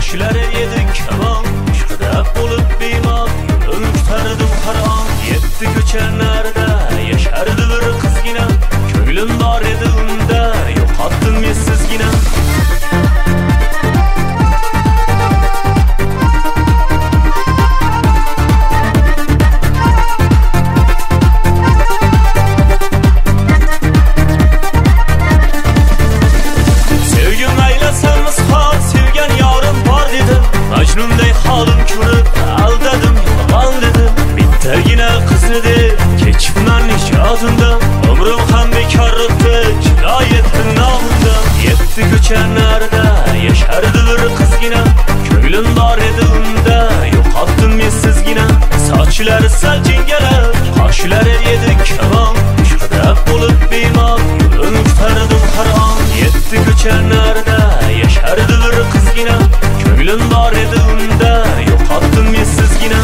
Qoshlari edi kamon, ishqida bo'lib bemor, yo'lim kutardim harom. Yetti ko'cha narida yashardi bir qizgina, ko'nglim bor edi unda, yo'qotdim mensizgina. Majnunday holim ko'rib aldadim, yolg'on dedim. Bittagina qizni deb kechibman ijodimdan, umrim ham bekor o'tdi, jinoyatning nomimdan. Yetti ko'cha narida yashardi bir qizgina, ko'nglim bor edi unda, yo'qotdim mensizgina. Sochlari sal jingalab, qoshlari edi kamon, ishqida bo'lib bemor, yo'lim kutardim harom. Yetti ko'cha narida yashardi bir qizgina, ko'nglim bor edi unda, yo'qotdim mensizgina.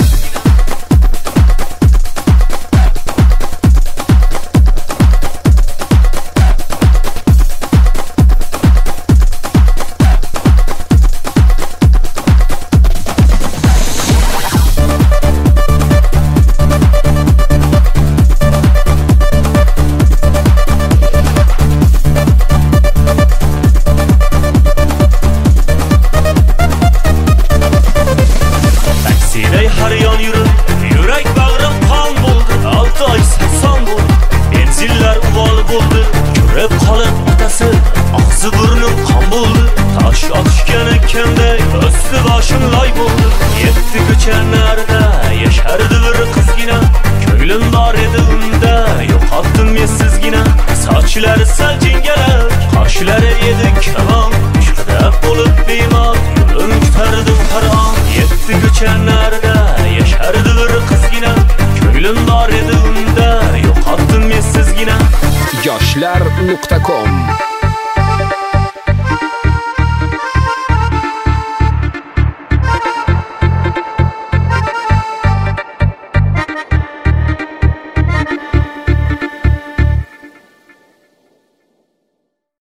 Har yon yurib, yurak bag'rim qon bo'ldi. 6 oy sakson bo'ldi, benzillar uvol bo'ldi. Ko'rib qolib otasi, og'zi burnim qon bo'ldi. Tosh otishgan ekanday, o'sti boshim loy bo'ldi. Yetti ko'cha narida yashardi bir qizgina, ko'nglim bor edi unda, yo'qotdim mensizgina. Sochlari sal jingalab, qoshlari edi kamon, ishqida bo'lib bemor, yo'lim kutardim harom. Yetti ko'cha narida yashardi bir qizgina, ko'nglim bor edi unda, yo'qotdim mensizgina. yoshlar.com